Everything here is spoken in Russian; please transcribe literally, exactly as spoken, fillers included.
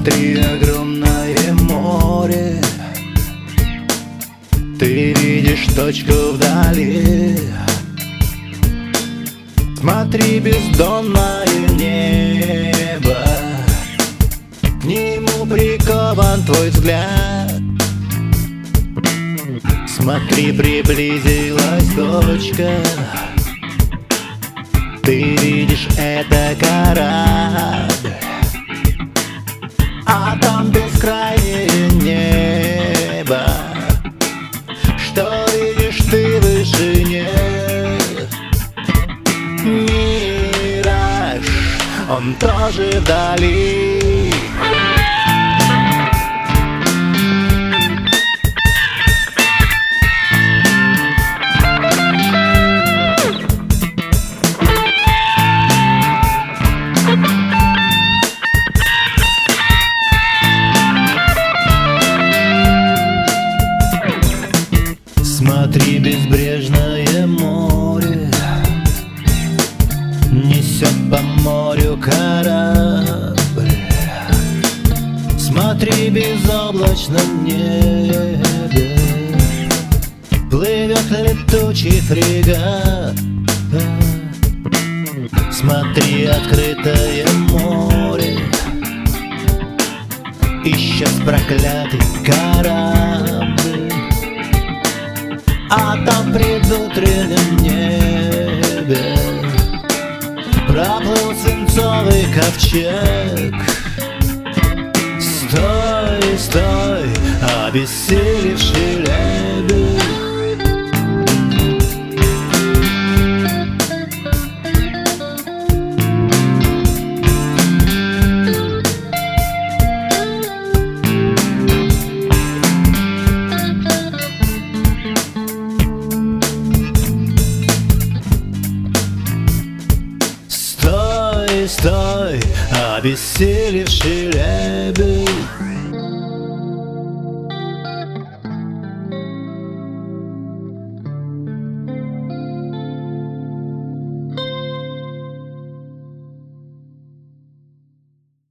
Смотри, огромное море, ты видишь точку вдали. Смотри, бездонное небо, к нему прикован твой взгляд. Смотри, приблизилась точка, ты видишь, это корабль, а там бескрайнее небо. Что видишь ты в вышине? Мираж, он тоже вдали. Смотри, безбрежное море несет по морю корабль. Смотри, безоблачном небе плывет летучий фрегат. Смотри, открытое море, исчез проклятый корабль, а там в предутреннем небе проплыл свинцовый ковчег. Стой, стой, обессилевший лебедь. Стой, обессилевший лебедь.